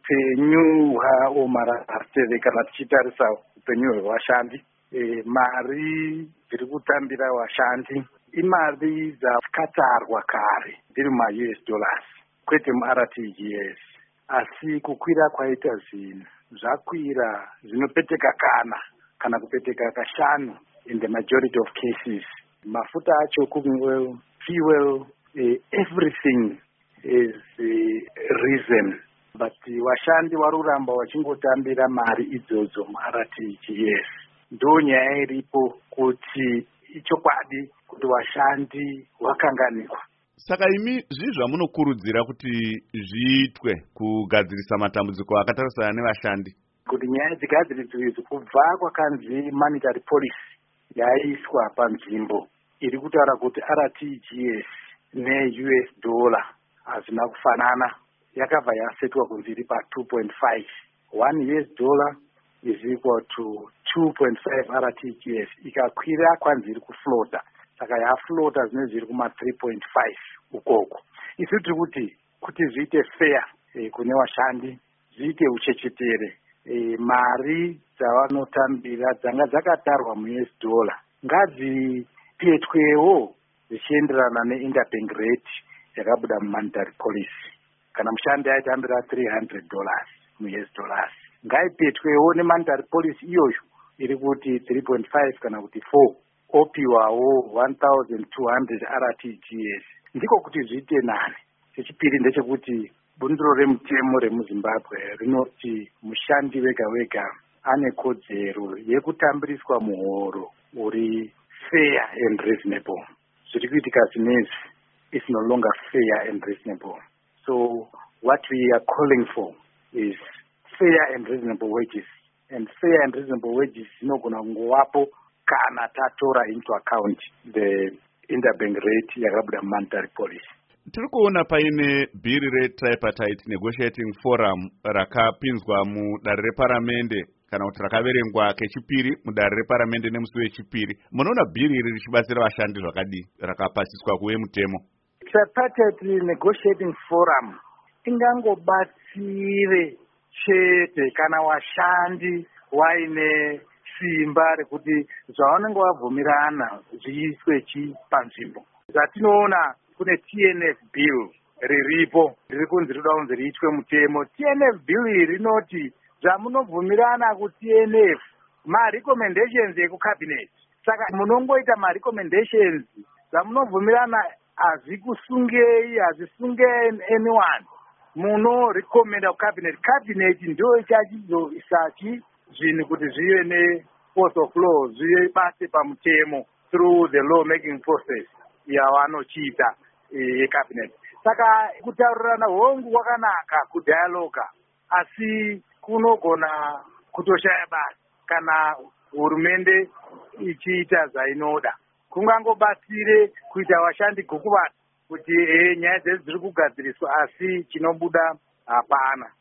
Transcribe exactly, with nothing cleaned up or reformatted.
upenyu hwaomararteve kana tichitarisa upenyu hwevashandi. E, mari dziri kutambira vashandi imari dzakatarwa kare dziri muma-U S dollars kwete mu-R T G S, asi kukwira kwaita zvinhu zvakwira zvinopeteka kana kana kupeteka kashanu in the majority of cases. Mafuta acho, cooking oil, fuel, uh, everything is the reason. But vashandi varuramba vachingotambira mari idzodzo mu-R T G S. Ndo nyaya iripo kuti ichokwadi kuti vashandi vakanganikwa. Saka imi zvii zvamunokurudzira kuti zviitwe kugadzirisa matambudziko akatarisana nevashandi? Kuti nyaya dzigadziridzwe idzi kubva kwakanzi monetary policy yaiswa panzvimbo iri kutaura kuti R T G S ne-U S dollar hazvina kufanana. Yakabva yasetwa kunzi iri pa two point five. One U S dollar is equal to two point five R T G S. Ikakwira kwanzi iri kuflota. Saka yaflota zvinenge zviri kuma three point five ukoko. Isu tiri kuti kuti zviite fair eh, kune vashandi, zviite uchechetere. E, mari dzavanotambira dzanga dzakatarwa mu-U S dollar ngadzipetwewo zvichienderana ne-interbank rate yakabuda mu-monetary policy. Kana mushandi aitambira three hundred dollars mu-U S dollars, ngaipetwewo ne-monetary policy iyoyo iri kuti three point five kana kuti four, opiwawo one thousand two hundred R T G S. Ndiko kuti zviite nani. Chechipiri ndechekuti bundiro remutemo remuZimbabwe rinoti mushandi wega wega ane kodzero yekutambiriswa muhoro uri fair and reasonable. Zviri kuitika zvinezvi is no longer fair and reasonable. So what we are calling for is fair and reasonable wages. And fair and reasonable wages dzinogona kungowapo kana tatora into account the interbank rate yakabuda monetary policy. Tiri kuona paine bhiri retripartite negotiating forum rakapinzwa mudare reparamende kana kuti rakaverengwa kechipiri mudare reparamende nemusi wechipiri. Munoona bhiri iri richibatsira vashandi zvakadii rakapasiswa kuve mutemo? Tripartite negotiating forum ingangobatsire chete kana vashandi vaine simba rekuti zvavanenge vabvumirana zviiswe chi panzvimbo. Zvatinoona kune T N F bill riripo riri kunzi rinoda kunzi riitwe mutemo. T N F bill iri rinoti zvamunobvumirana ku T N F ma-recommendations ekucabinet. Saka munongoita ma-recommendations zvamunobvumirana hazikusungei, hazisunge anyone. Muno recommenda kucabinet. Cabinet ndio ichachizoisachi zvinhu kuti zvive ne-force of law, zvive base pamutemo through the law making process yavanochiita yecabinet. Saka kutaurirana hongu kwakanaka kudialoga, asi kunogona kutoshaya basa kana hurumende ichiita zvainoda. Kungangobatsire kuita vashandi gukuvata kuti eh nyaya dzedu dziri kugadziriswa asi chinobuda hapana.